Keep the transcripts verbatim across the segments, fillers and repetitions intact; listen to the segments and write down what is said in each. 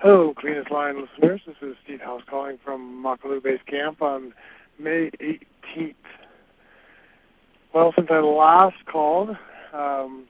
Hello, Cleanest Line listeners. This is Steve House calling from Makalu Base Camp on May eighteenth. Well, since I last called, um,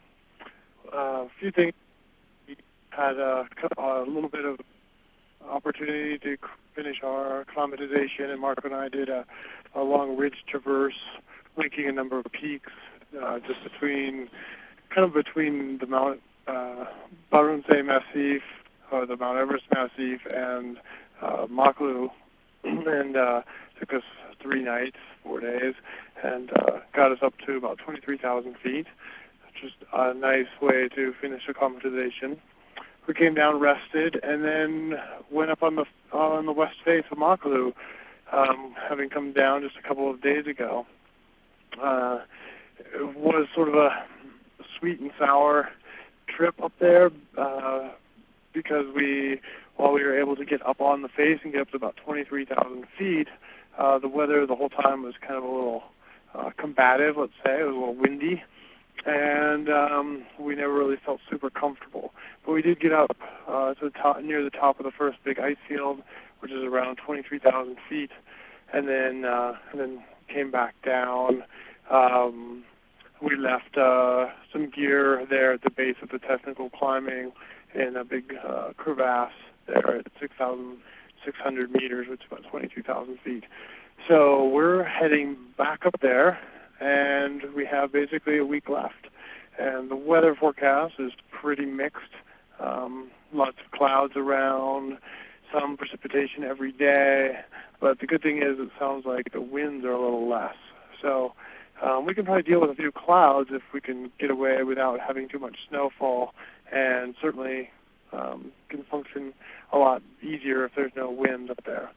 a few things. We had a, a little bit of opportunity to finish our acclimatization, and Mark and I did a, a long ridge traverse linking a number of peaks uh, just between, kind of between the Mount uh, Barunse Massif, or the Mount Everest Massif, and uh, Makalu, and uh, took us three nights, four days, and uh, got us up to about twenty-three thousand feet. Just a nice way to finish acclimatization. We came down, rested, and then went up on the on the west face of Makalu, um, having come down just a couple of days ago. Uh, it was sort of a sweet and sour trip up there uh, because we, while we were able to get up on the face and get up to about twenty-three thousand feet, uh, the weather the whole time was kind of a little uh, combative, let's say. It was a little windy, and um, we never really felt super comfortable. But we did get up uh, to the top, near the top of the first big ice field, which is around twenty-three thousand feet, and then uh, and then came back down. Um, we left uh, some gear there at the base of the technical climbing in a big uh, crevasse there at six thousand six hundred meters, which is about twenty-two thousand feet. So we're heading back up there, and we have basically a week left. And the weather forecast is pretty mixed. Um, lots of clouds around, some precipitation every day. But the good thing is it sounds like the winds are a little less. So um, we can probably deal with a few clouds if we can get away without having too much snowfall, and certainly um, can function a lot easier if there's no wind up there.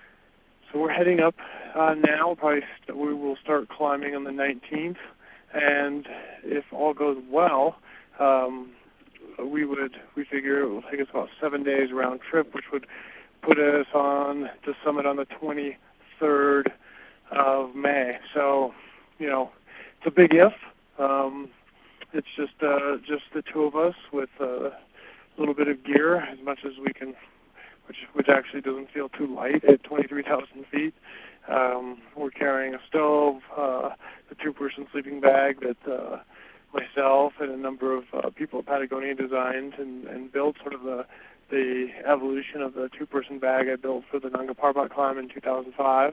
So we're heading up uh, now. Probably st- we will start climbing on the nineteenth, and if all goes well, um, we would we figure it will take us about seven days round trip, which would put us on the summit on the twenty-third of May. So, you know, it's a big if. Um, it's just uh, just the two of us with a little bit of gear, as much as we can. Which, which actually doesn't feel too light at twenty-three thousand feet. Um, we're carrying a stove, uh, the two-person sleeping bag that uh, myself and a number of uh, people at Patagonia designed and, and built, sort of the, the evolution of the two-person bag I built for the Nanga Parbat climb in two thousand five.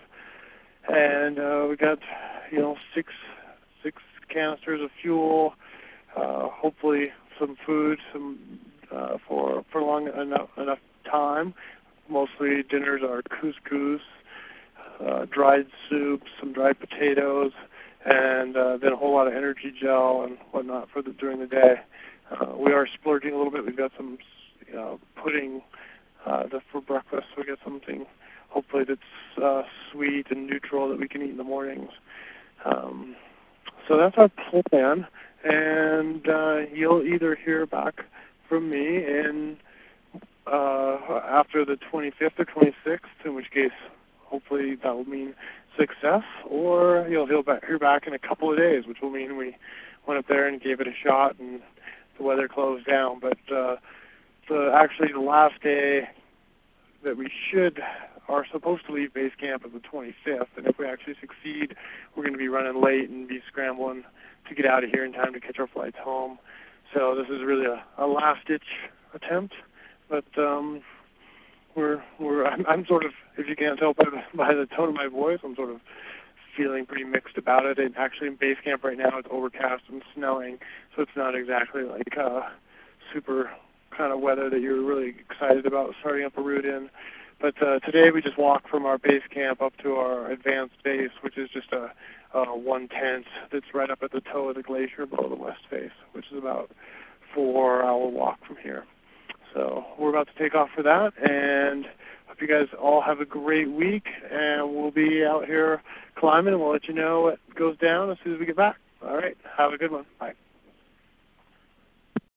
And uh, we got, you know, six six canisters of fuel, uh, hopefully some food, some uh, for for long enough enough time. Mostly dinners are couscous, uh, dried soups, some dried potatoes, and uh, then a whole lot of energy gel and whatnot for the during the day. Uh, we are splurging a little bit. We've got some you know, pudding uh, the, for breakfast. We got something hopefully that's uh, sweet and neutral that we can eat in the mornings. Um, so that's our plan, and uh, you'll either hear back from me in Uh, after the twenty-fifth or twenty-sixth, in which case hopefully that will mean success, or you'll hear back, hear back in a couple of days, which will mean we went up there and gave it a shot and the weather closed down. But uh, the, actually the last day that we should are supposed to leave base camp is the twenty-fifth, and if we actually succeed, we're going to be running late and be scrambling to get out of here in time to catch our flights home. So this is really a, a last-ditch attempt. But um, we're we're I'm, I'm sort of, if you can't tell by the, by the tone of my voice, I'm sort of feeling pretty mixed about it. And actually, in base camp right now, it's overcast and snowing, so it's not exactly like uh, super kind of weather that you're really excited about starting up a route in. But uh, today we just walked from our base camp up to our advanced base, which is just a, a one tent that's right up at the toe of the glacier below the west face, which is about four-hour walk from here. So we're about to take off for that, and hope you guys all have a great week, and we'll be out here climbing, and we'll let you know what goes down as soon as we get back. All right, have a good one. Bye.